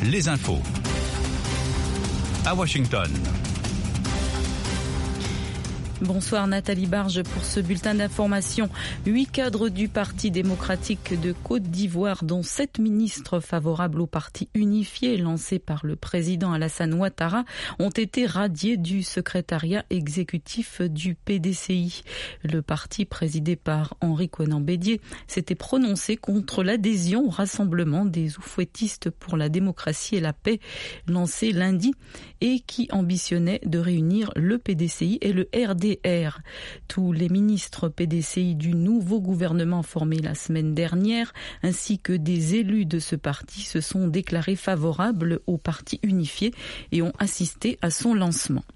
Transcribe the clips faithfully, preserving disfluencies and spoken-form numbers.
les infos. À Washington. Bonsoir Nathalie Barge pour ce bulletin d'information. Huit cadres du Parti démocratique de Côte d'Ivoire, dont sept ministres favorables au parti unifié lancé par le président Alassane Ouattara, ont été radiés du secrétariat exécutif du P D C I. Le parti présidé par Henri Konan Bédié s'était prononcé contre l'adhésion au rassemblement des oufouettistes pour la démocratie et la paix lancé lundi et qui ambitionnait de réunir le P D C I et le R D R. Tous les ministres P D C I du nouveau gouvernement formé la semaine dernière, ainsi que des élus de ce parti, se sont déclarés favorables au parti unifié et ont assisté à son lancement.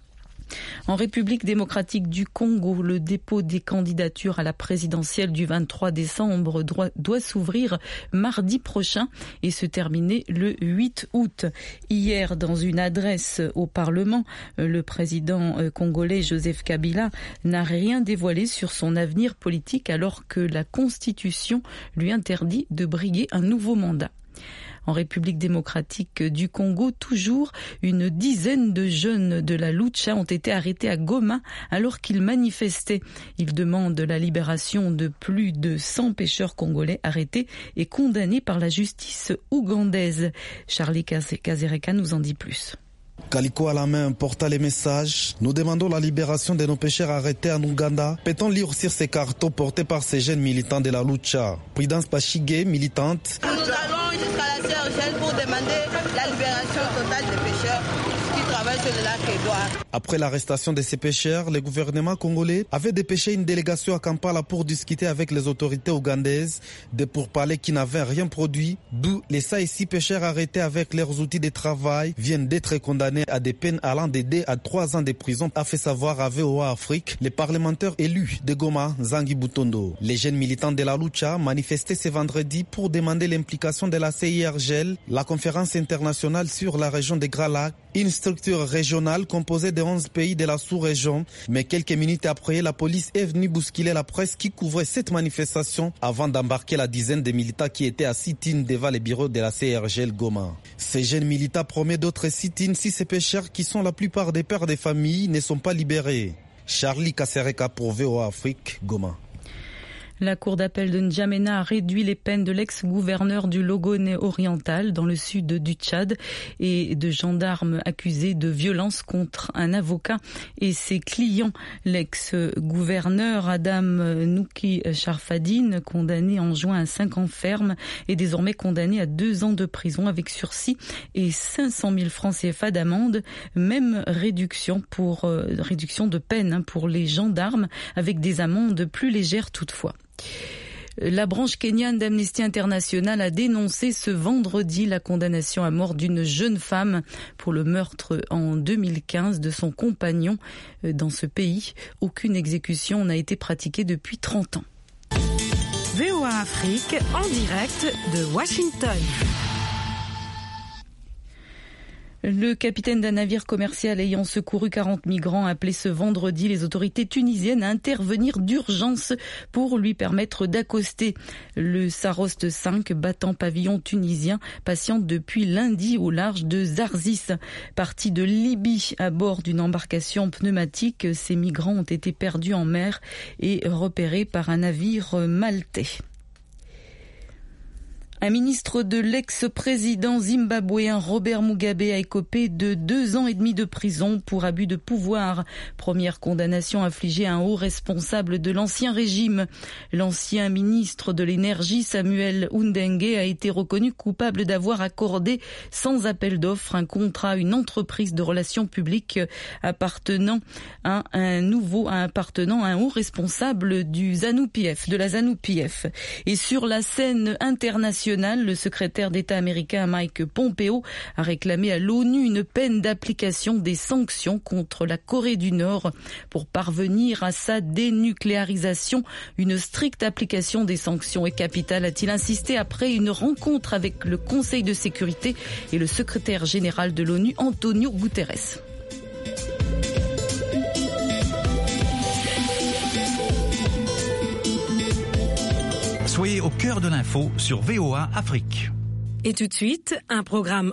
En République démocratique du Congo, le dépôt des candidatures à la présidentielle du vingt-trois décembre doit, doit s'ouvrir mardi prochain et se terminer le huit août. Hier, dans une adresse au Parlement, le président congolais Joseph Kabila n'a rien dévoilé sur son avenir politique alors que la Constitution lui interdit de briguer un nouveau mandat. En République démocratique du Congo, toujours, une dizaine de jeunes de la Lucha ont été arrêtés à Goma alors qu'ils manifestaient. Ils demandent la libération de plus de cent pêcheurs congolais arrêtés et condamnés par la justice ougandaise. Charlie Kazereka nous en dit plus. Calico à la main porta les messages. Nous demandons la libération de nos pêcheurs arrêtés en Ouganda. Peut-on lire sur ces cartons portés par ces jeunes militants de la Lucha? Prudence Pachigé, militante. Nous allons jusqu'à la C R G pour demander la libération totale des pêcheurs qui travaillent sur le lac Édouard. Après l'arrestation de ces pêcheurs, le gouvernement congolais avait dépêché une délégation à Kampala pour discuter avec les autorités ougandaises des pourparlers qui n'avaient rien produit, d'où les cinq et six pêcheurs arrêtés avec leurs outils de travail viennent d'être condamnés à des peines allant de deux à trois ans de prison, a fait savoir à V O A Afrique les parlementaires élus de Goma, Zangi Butondo. Les jeunes militants de la Lucha manifestaient ce vendredi pour demander l'implication de la C I R G L, la conférence internationale sur la région des Grands Lacs, une structure régionale composée de onze pays de la sous-région. Mais quelques minutes après, la police est venue bousculer la presse qui couvrait cette manifestation avant d'embarquer la dizaine de militants qui étaient à sit-in devant les bureaux de la C I R G L Goma. Ces jeunes militants promettent d'autres sit-in si ces pêcheurs, qui sont la plupart des pères des familles, ne sont pas libérés. Charlie Kasereka pour V O A Afrique, Goma. La cour d'appel de N'Djamena a réduit les peines de l'ex-gouverneur du Logone oriental dans le sud du Tchad et de gendarmes accusés de violence contre un avocat et ses clients. L'ex-gouverneur Adam Nouki Sharfadine, condamné en juin à cinq ans ferme, est désormais condamné à deux ans de prison avec sursis et cinq cent mille francs C F A d'amende. Même réduction pour euh, réduction de peine pour les gendarmes avec des amendes plus légères toutefois. La branche kenyane d'Amnesty International a dénoncé ce vendredi la condamnation à mort d'une jeune femme pour le meurtre en deux mille quinze de son compagnon dans ce pays. Aucune exécution n'a été pratiquée depuis trente ans. V O A Afrique en direct de Washington. Le capitaine d'un navire commercial ayant secouru quarante migrants a appelé ce vendredi les autorités tunisiennes à intervenir d'urgence pour lui permettre d'accoster. Le Sarost cinq, battant pavillon tunisien, patiente depuis lundi au large de Zarzis. Parti de Libye à bord d'une embarcation pneumatique, ces migrants ont été perdus en mer et repérés par un navire maltais. Un ministre de l'ex-président zimbabwéen Robert Mugabe a écopé de deux ans et demi de prison pour abus de pouvoir. Première condamnation infligée à un haut responsable de l'ancien régime. L'ancien ministre de l'énergie Samuel Undengue a été reconnu coupable d'avoir accordé sans appel d'offres un contrat à une entreprise de relations publiques appartenant à un nouveau, appartenant à un haut responsable du ZANU-P F, de la ZANU-P F. Et sur la scène internationale, le secrétaire d'État américain Mike Pompeo a réclamé à l'ONU une peine d'application des sanctions contre la Corée du Nord pour parvenir à sa dénucléarisation. Une stricte application des sanctions est capitale, a-t-il insisté après une rencontre avec le Conseil de sécurité et le secrétaire général de l'ONU, Antonio Guterres. Soyez au cœur de l'info sur V O A Afrique. Et tout de suite, un programme